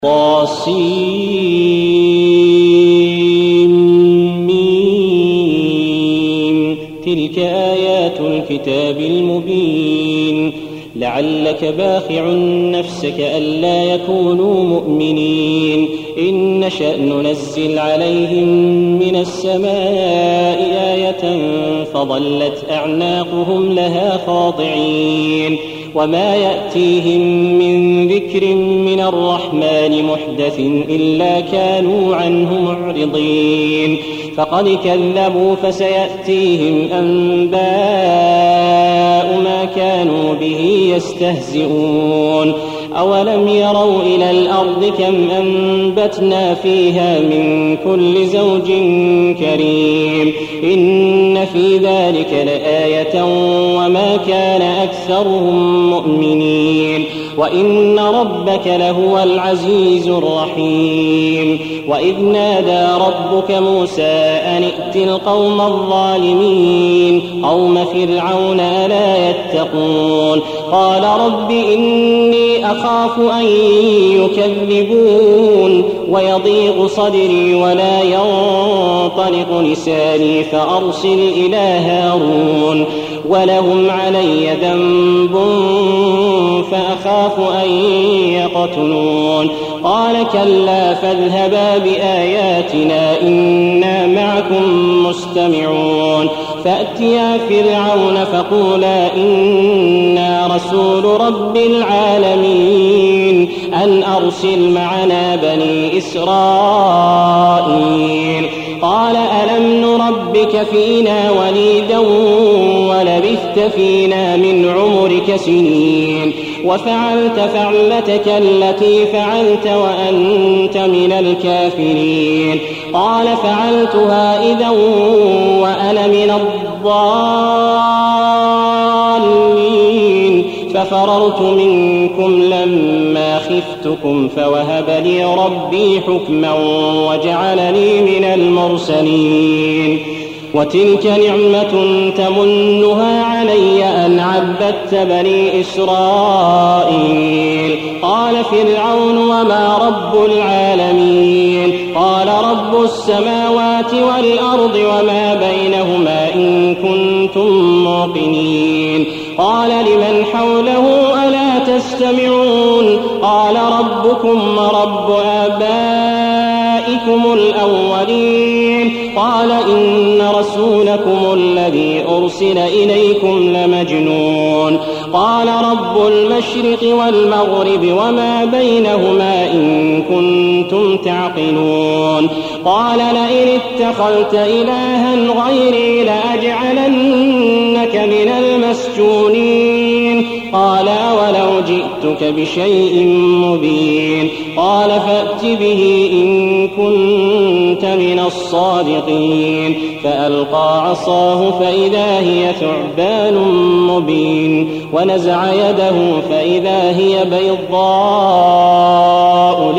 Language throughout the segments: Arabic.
طاسيم تلك آيات الكتاب المبين لعلك باخع نفسك ألا يكونوا مؤمنين إن نشأ ننزل عليهم من السماء آية فظلت أعناقهم لها خاضعين وما يأتيهم من ذكر من الرحمن محدث إلا كانوا عنه معرضين فقد كذبوا فسيأتيهم أنباء ما كانوا به يستهزئون أولم يروا إلى الأرض كم أنبتنا فيها من كل زوج كريم إن في ذلك لآية وما كان أكثرهم مؤمنين وإن ربك لهو العزيز الرحيم وإذ نادى ربك موسى أن ائت القوم الظالمين قوم فرعون ألا يتقون قال رب إني أخاف أن يكذبون ويضيق صدري ولا ينطلق لساني فأرسل إلى هارون ولهم علي ذنب فأخاف أن يقتلون قال كلا فاذهبا بآياتنا إنا معكم مستمعون فأتيا فرعون فقولا إنا رسول رب العالمين أن أرسل معنا بني إسرائيل قال ألم نربك فينا وليدا ولبثت فينا من عمرك سنين وفعلت فعلتك التي فعلت وأنت من الكافرين قال فعلتها إذا وأنا من الضالين ففررت منكم لما خفتكم فوهب لي ربي حكما وجعلني من المرسلين وتلك نعمة تمنها علي أن عبدت بني إسرائيل قال فرعون وما رب العالمين قال رب السماوات والأرض وما بينهما إن كنتم موقنين قال لمن حوله ألا تستمعون قال ربكم رب آبائكم الأولين قال إن رسولكم الذي أرسل إليكم لمجنون قال رب المشرق والمغرب وما بينهما إن كنتم تعقلون قال لئن اتخذت إلها غيري لأجعلنك من المسجونين قال ولو جئتك بشيء مبين قال فأت به إن كنت من الصادقين فألقى عصاه فإذا هي ثعبان مبين ونزع يده فإذا هي بيضاء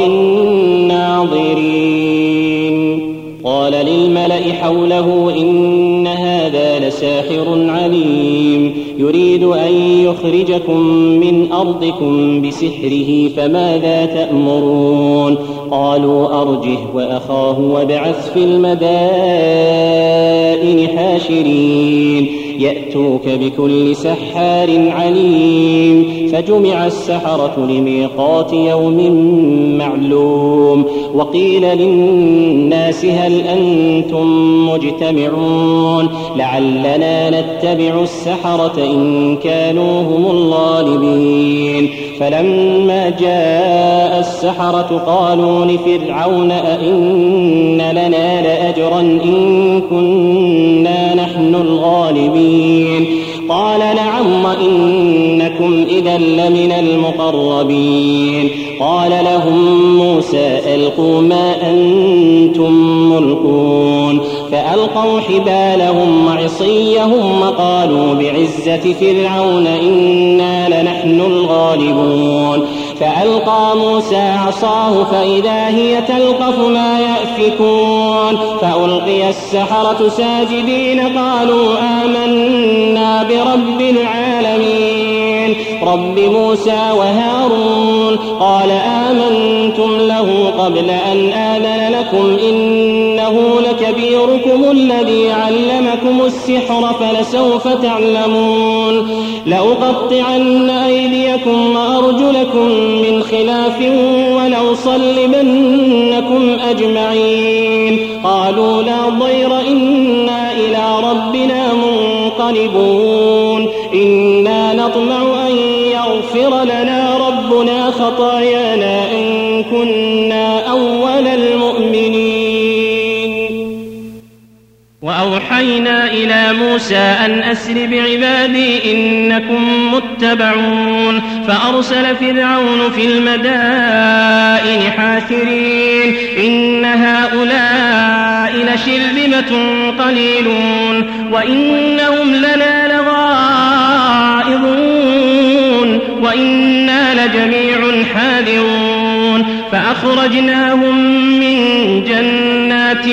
للناظرين قال للملأ حوله إن هذا لساحر عليم يريد أن يخرجكم من أرضكم بسحره فماذا تأمرون قالوا أرجه وأخاه وابعث في المدائن حاشرين يأتوك بكل سحار عليم فجمع السحرة لميقات يوم معلوم وقيل للناس هل أنتم مجتمعون لعلنا نتبع السحرة إن كانوا هم الغالبين فلما جاء السحرة قالوا لفرعون أئن لنا لأجرا إن كنا نحن الغالبين قال نعم وإنكم إذا لمن المقربين قال لهم موسى ألقوا ما أنتم ملقون فألقوا حبالهم وعصيهم وقالوا بعزة فرعون إنا لنحن الغالبون فألقى موسى عصاه فإذا هي تلقف ما يأفكون فألقي السحرة ساجدين قالوا آمنا برب العالمين رب موسى وهارون قال آمنتم له قبل أن آذن لكم إنه لكبيركم الذي علمكم السحر فلسوف تعلمون لأقطعن أيديكم وأرجلكم من خلاف ولأصلبنكم أجمعين قالوا لا ضير إنا إلى ربنا منقلبون إنا نطمع أن يغفر لنا ربنا خطايانا إن كنا أول المؤمنين وأوحينا إلى موسى أن أسر بعبادي إنكم متبعون فأرسل فرعون في المدائن حاشرين إن هؤلاء لشرذمة قليلون وإنهم لنا لغائظون وإنا لجميع حاذرون فأخرجناهم من جنات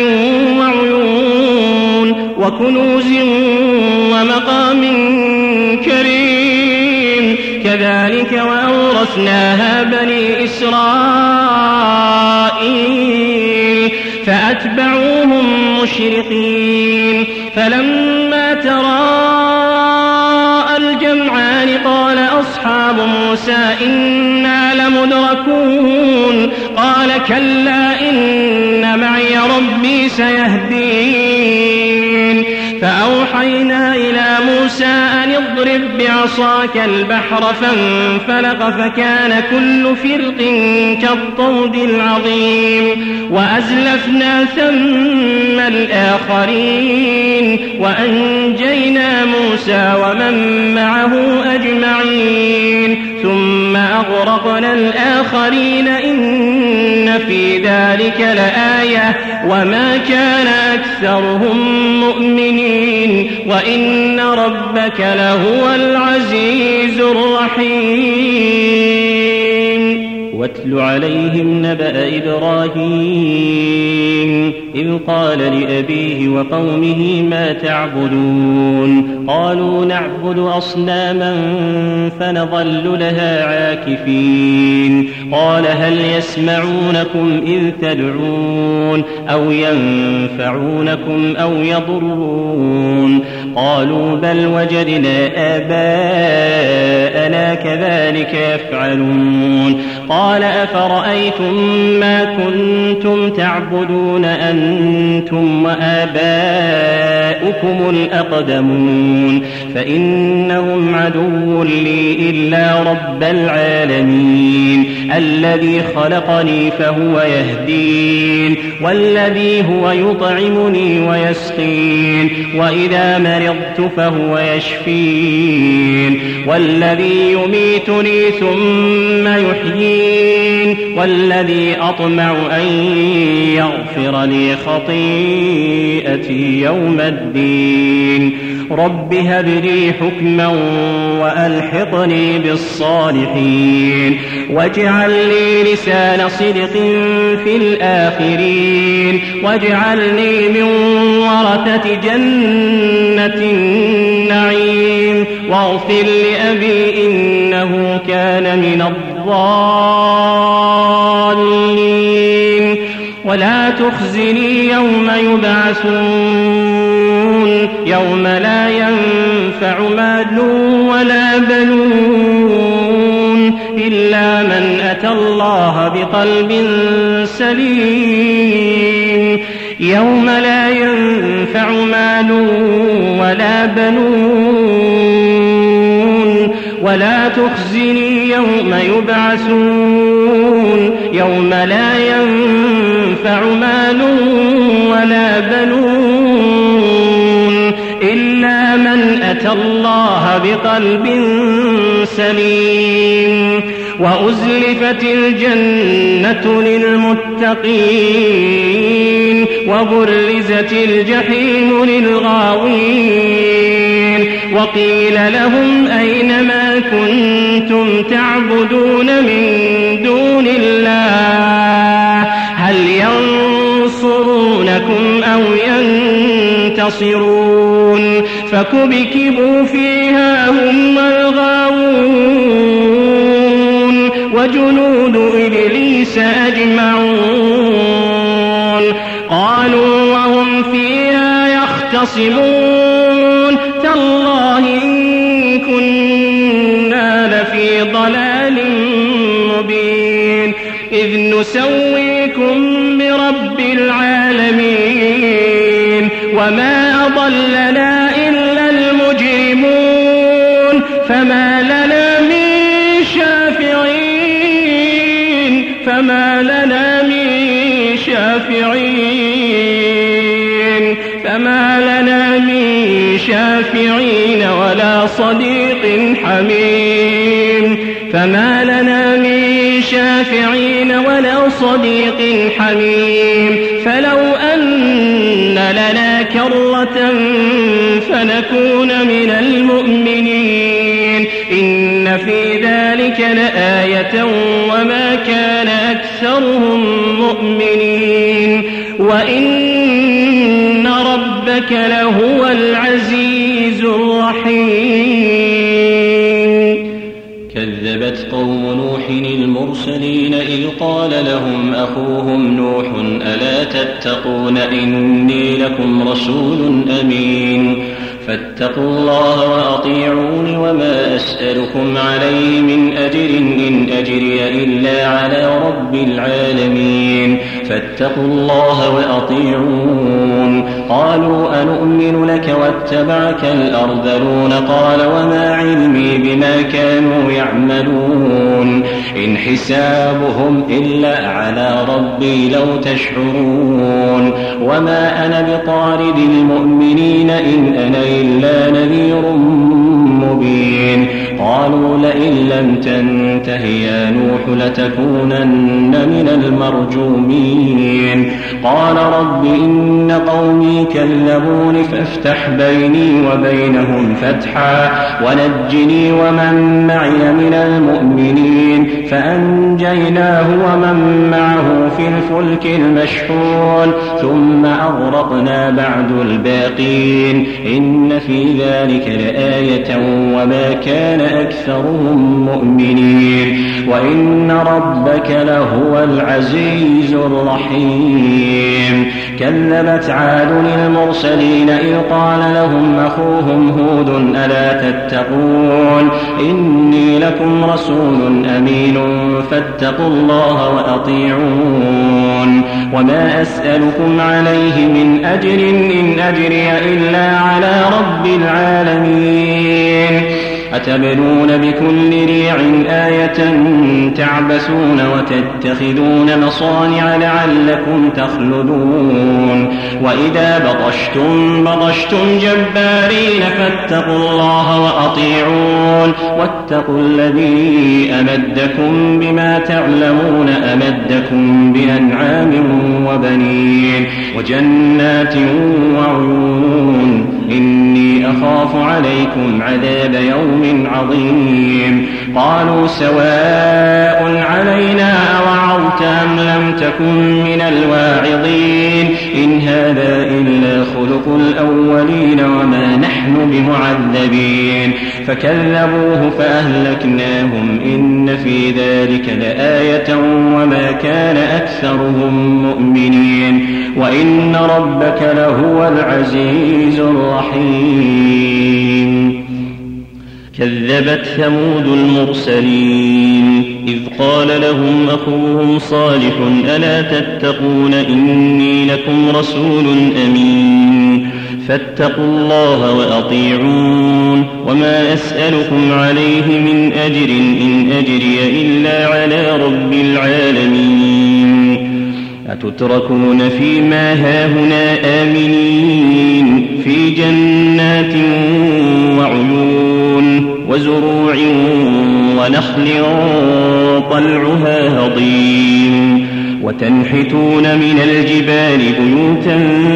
وعيون وكنوز ومقام كريم كذلك وأورثناها بني إسرائيل فأتبعوهم مشرقين فلما تراءى الجمعان قال أصحاب موسى إنا لمدركون قال كلا إن معي ربي سيهدين فأوحينا إلى موسى أن اضرب بعصاك البحر فانفلق فكان كل فرق كالطود العظيم وأزلفنا ثم الآخرين وأنجينا موسى ومن معه أجمعين ثم أغرقنا الآخرين إن في ذلك لآية وما كان أكثرهم مؤمنين وإن ربك لهو العزيز الرحيم واتل عليهم نبأ إبراهيم إذ قال لأبيه وقومه ما تعبدون قالوا نعبد أصناما فنظل لها عاكفين قال هل يسمعونكم إذ تدعون أو ينفعونكم أو يضرون قالوا بل وجدنا آباءنا كذلك يفعلون قال أفرأيتم ما كنتم تعبدون أنتم وآباؤكم الأقدمون فإنهم عدو لي إلا رب العالمين الذي خلقني فهو يهدين والذي هو يطعمني ويسقين وإذا مرضت فهو يشفين والذي يميتني ثم يحيين والذي أطمع أن يغفر لي خطيئتي يوم الدين رب هب لي حكما وألحقني بالصالحين واجعل لي لسان صدق في الآخرين واجعلني من ورثة جنة النعيم واغفر لأبي إنه كان من الضالين ولا تخزني يوم يبعثون يوم لا ينفع مال ولا بنون إلا من أتى الله بقلب سليم يوم لا ينفع مال ولا بنون ولا تخزني يوم يبعثون يوم لا ينفع مال ولا بنون إلا من أتى الله بقلب سليم وأزلفت الجنة للمتقين وبرزت الجحيم للغاوين وقيل لهم أين ما كنتم تعبدون من دون الله هل ينصرونكم أو ينتصرون فكبكبوا فيها هم والغاوون وجنود إبليس أجمعون قالوا وهم فيها يختصمون تالله إن كنا لفي ضلال مبين إذ نسويكم برب العالمين وما أضلنا إلا المجرمون فما لنا من شافعين ولا صديق حميم فلو أن لنا كرة فنكون من المؤمنين إن في ذلك لآية وما كان أكثرهم مؤمنين وإن ربك لهو العزيز الرحيم. كذبت قوم نوح المرسلين إذ قال لهم أخوهم نوح ألا تتقون إني لكم رسول أمين فاتقوا الله وأطيعون وما أسألكم عليه من أجر إن أجري إلا على رب العالمين فاتقوا الله وأطيعون. قالوا أنؤمن لك واتبعك الأرذلون قال وما علمي بما كانوا يعملون إن حسابهم إلا على ربي لو تشعرون وما أنا بطارد المؤمنين إن أنا إلا نذير مبين. قالوا لئن لم تنته يا نوح لتكونن من المرجومين. قال رب إن قومي كذبون فافتح بيني وبينهم فتحا ونجني ومن معي من المؤمنين فأنجيناه ومن معه في الفلك المشحون ثم أغرقنا بعد الباقين إن في ذلك لآية وما كان أكثرهم مؤمنين وإن ربك لهو العزيز الرحيم. كذبت عاد المرسلين إذ قال لهم أخوهم هود ألا تتقون إني لكم رسول أمين فاتقوا الله وأطيعون وما أسألكم عليه من أجر إن أجري إلا على رب العالمين. أتبنون بكل ريع آية تعبثون وتتخذون مصانع لعلكم تخلدون وإذا بطشتم جبارين فاتقوا الله وأطيعون واتقوا الذي أمدكم بما تعلمون أمدكم بأنعام وبنين وجنات وعيون إني أخاف عليكم عذاب يوم عظيم. قالوا سواء علينا أوعظت أم لم تكن من الواعظين إن هذا إلا خلق الأولين وما نحن بمعذبين. فكذبوه فأهلكناهم إن في ذلك لآية وما كان أكثرهم مؤمنين وإن ربك لهو العزيز الرحيم. كذبت ثمود المرسلين إذ قال لهم أخوهم صالح ألا تتقون إني لكم رسول أمين فاتقوا الله وأطيعون وما أسألكم عليه من أجر إن أجري إلا على رب العالمين. أتتركون فيما هاهنا آمنين في جنات وعيون وزروع ونخل طلعها هضيم وتنحتون من الجبال بيوتا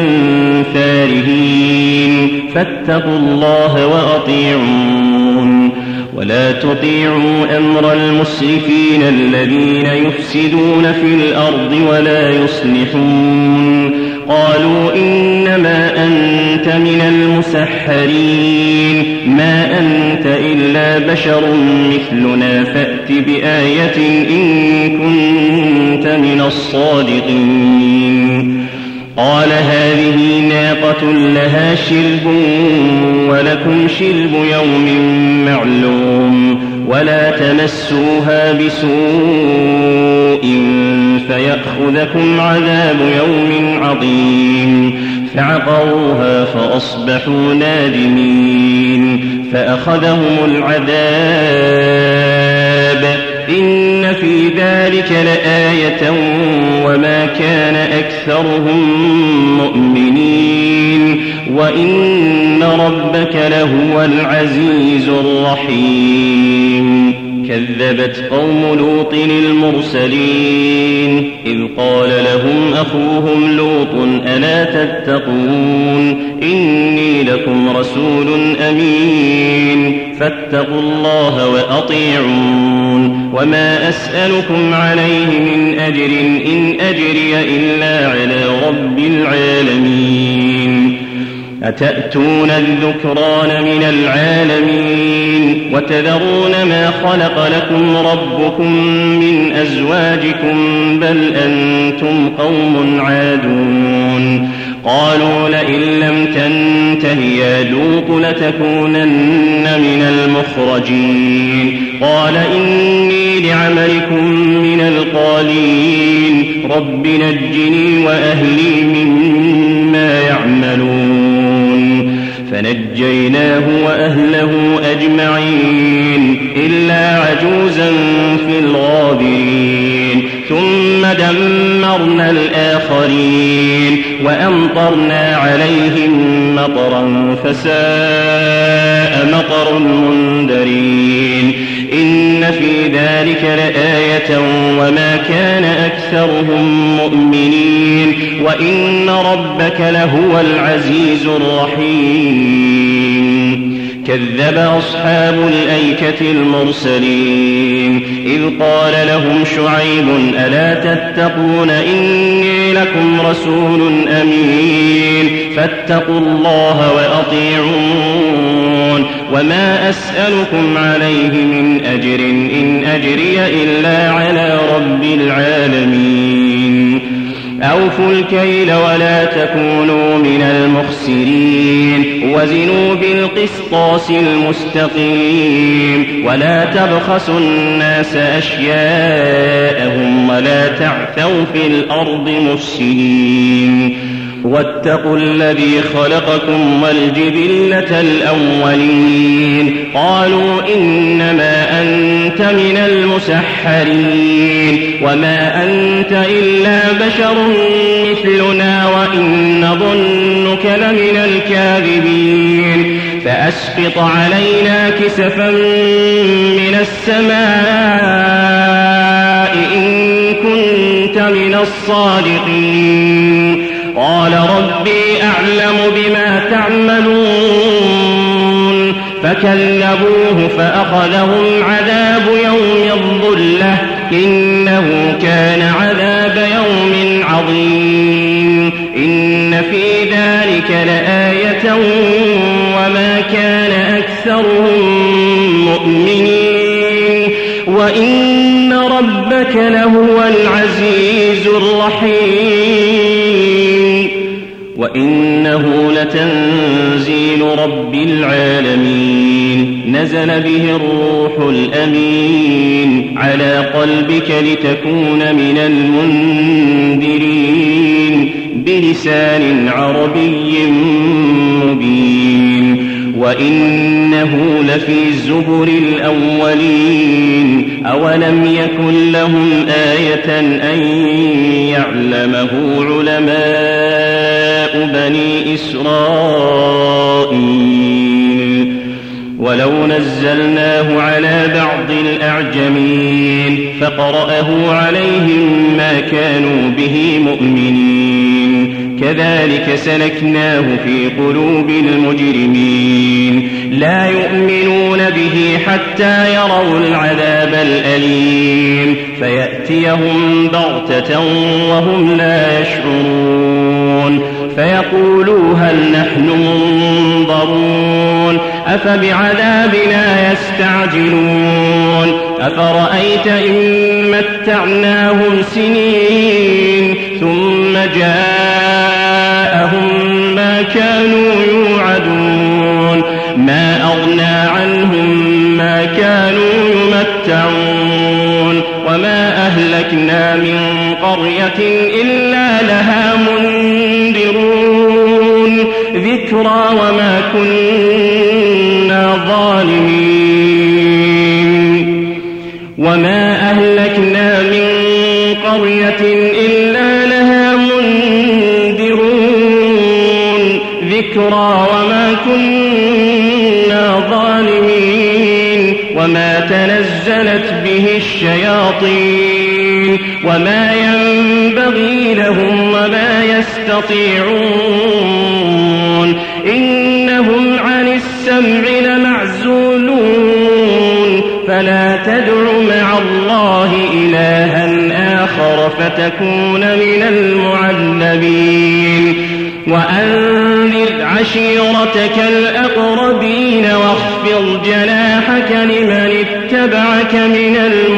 فارهين فاتقوا الله وأطيعون ولا تطيعوا أمر المسرفين الذين يفسدون في الأرض ولا يصلحون قالوا إنما أنت من المسحرين ما أنت إلا بشر مثلنا فأت بآية إن كنت من الصادقين قال هذه ناقة لها شرب ولكم شرب يوم معلوم ولا تمسوها بسوء فيأخذكم عذاب يوم عظيم فعقروها فأصبحوا نادمين فأخذهم العذاب إن في ذلك لآية وما كان أكثرهم مؤمنين وإن ربك لهو العزيز الرحيم كذبت قوم لوط المرسلين إذ قال لهم أخوهم لوط ألا تتقون إني لكم رسول أمين فاتقوا الله وأطيعون وما أسألكم عليه من أجر إن أجري إلا على رب العالمين أتأتون الذكران من العالمين وتذرون ما خلق لكم ربكم من أزواجكم بل أنتم قوم عادون قالوا لئن لم تنته يا لوط لتكونن من المخرجين قال إني لعملكم من القالين رب نجني وأهلي مما يعملون فنجيناه وأهله أجمعين إلا عجوزا في الغابرين ثم دمرنا الآخرين وأمطرنا عليهم مطرا فساء مطر المنذرين إن في ذلك لآية وما كان أكثرهم مؤمنين وإن ربك لهو العزيز الرحيم كذب أصحاب الأيكة المرسلين إذ قال لهم شعيب ألا تتقون إني لكم رسول أمين فاتقوا الله وأطيعون وما أسألكم عليه من أجر إن أجري إلا على رب العالمين أوفوا الكيل ولا تكونوا من المخسرين وزنوا بالقسطاس المستقيم ولا تبخسوا الناس أشياءهم ولا تعثوا في الأرض مفسدين واتقوا الذي خلقكم والجبلة الأولين قالوا إنما أنت من المسحرين وما أنت إلا بشر مثلنا وإن نظنك لمن الكاذبين فأسقط علينا كسفا من السماء إن كنت من الصادقين قال ربي أعلم بما تعملون فكذبوه فأخذهم عذاب يوم الظلة إنه كان عذاب يوم عظيم إن في ذلك لآية وما كان أكثرهم مؤمنين وإن ربك لهو العزيز الرحيم وإنه لتنزيل رب العالمين نزل به الروح الأمين على قلبك لتكون من المنذرين بلسان عربي مبين وإنه لفي زبر الأولين أولم يكن لهم آية أن يعلمه علماء بني إسرائيل ولو نزلناه على بعض الأعجمين فقرأه عليهم ما كانوا به مؤمنين كذلك سلكناه في قلوب المجرمين لا يؤمنون به حتى يروا العذاب الأليم فيأتيهم بغتة وهم لا يشعرون فيقولوا هل نحن منظرون أفبعذابنا يستعجلون أفرأيت إن متعناهم سنين ثم جاءهم ما كانوا يوعدون ما أغنى عنهم ما كانوا يمتعون وما أهلكنا من قرية إلا لها منذرون ذكرى وما كنا ظالمين وما أهلكنا من قرية إلا لها منذرون ذكرى وما كنا ظالمين وما تنزلت به الشياطين وما ينبغي لهم وما يستطيعون إنهم عن السمع لمعزولون فلا تدع مع الله إلها آخر فتكون من المعذبين وأنذر عشيرتك الأقربين واخفض جناحك لمن اتبعك من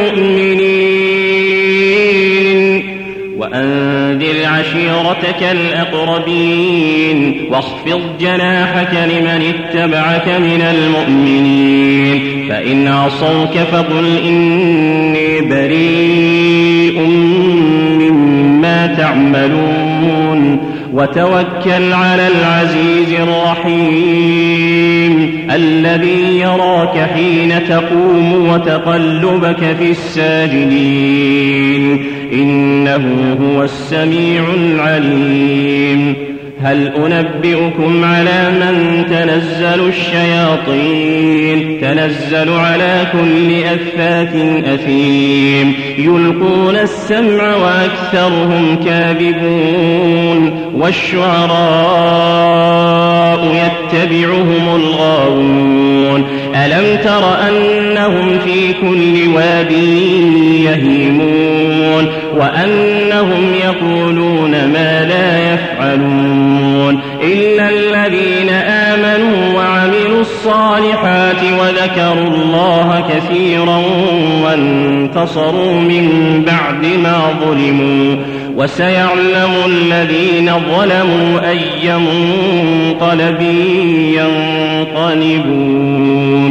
المؤمنين وأنذر عشيرتك الأقربين واخفض جناحك لمن اتبعك من المؤمنين فإن عصوك فقل إني بريء مما تعملون وتوكل على العزيز الرحيم الذي يراك حين تقوم وتقلبك في الساجدين إنه هو السميع العليم هل أنبئكم على من تنزل الشياطين تنزل على كل أفاك أثيم يلقون السمع وأكثرهم كاذبون والشعراء يتبعهم الغاوون ألم تر أنهم في كل واد يهيمون وأنهم يقولون ما لا يفعلون إلا الذين آمنوا وعملوا الصالحات وذكروا الله كثيرا وانتصروا من بعد ما ظلموا وسيعلم الذين ظلموا أي منقلب ينقلبون